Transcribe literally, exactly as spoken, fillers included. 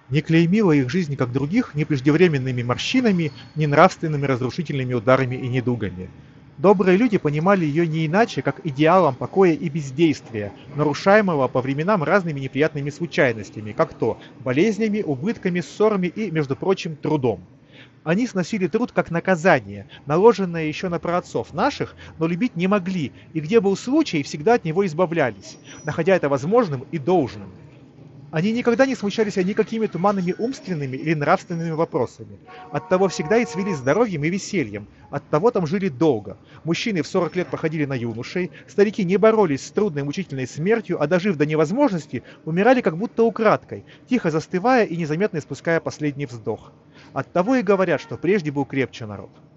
не клеймила их жизни, как других, ни преждевременными морщинами, ни нравственными разрушительными ударами и недугами. Добрые люди понимали ее не иначе, как идеалом покоя и бездействия, нарушаемого по временам разными неприятными случайностями, как то болезнями, убытками, ссорами и, между прочим, трудом. Они сносили труд как наказание, наложенное еще на праотцов наших, но любить не могли, и где был случай, всегда от него избавлялись, находя это возможным и должным. Они никогда не смущались никакими туманными умственными или нравственными вопросами. Оттого всегда и цвели здоровьем и весельем, оттого там жили долго. Мужчины в сорок лет походили на юношей, старики не боролись с трудной мучительной смертью, а дожив до невозможности, умирали как будто украдкой, тихо застывая и незаметно испуская последний вздох. Оттого и говорят, что прежде был крепче народ.